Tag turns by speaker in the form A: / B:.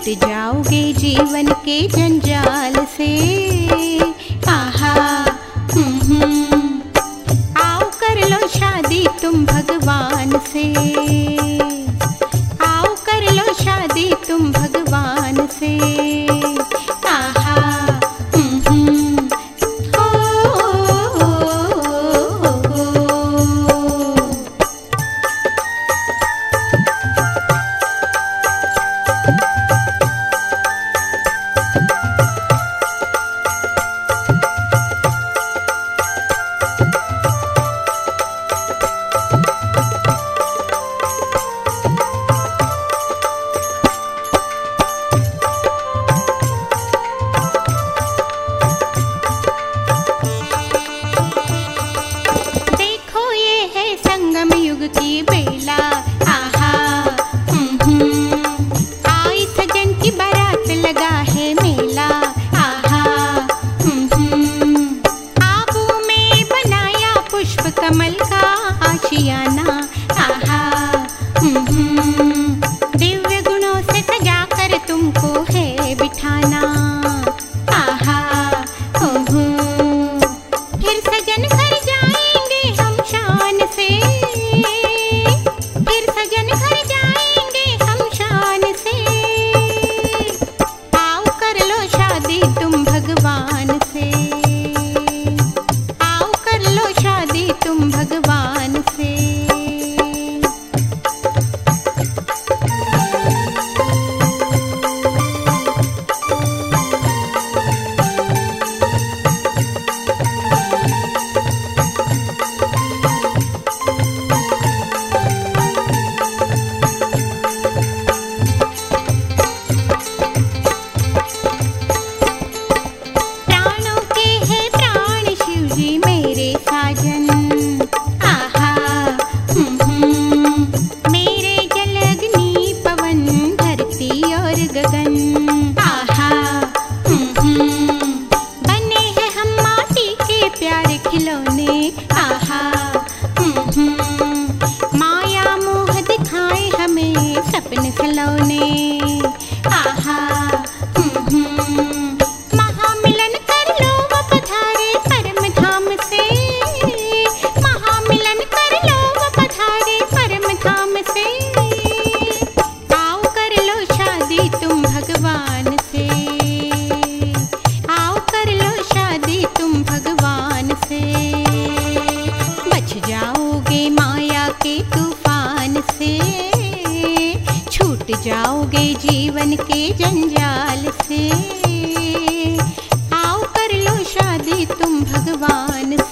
A: जाओगे जीवन के जंजाल से। आहा आओ कर लो शादी तुम भगवान से, आओ कर लो शादी तुम भगवान से। आहा की बेला। आहा आई सजन की बारात लगा है मेला। आहा आबू में बनाया पुष्प कमल का आशियाना। आहा दिव्य गुणों से सजा कर तुमको है बिठाना। आहा फिर सजन घर जाएंगे हम शान से, भगवान से। आओ कर लो शादी तुम भगवान से। आहा बने हैं हम माटी के प्यारे खिलौने। आहा माया मोह दिखाए हमें सपने खिलौने। आहा महामिलन कर लो वो पधारे परम धाम से, महामिलन कर लो वो पधारे परम धाम से। आओ कर लो शादी तुम भगवान से, आओ कर लो शादी तुम भगवान से। बच जाओगे माया के तूफान से, छूट जाओगे जीवन के जंजाल से। आओ कर लो शादी तुम भगवान से।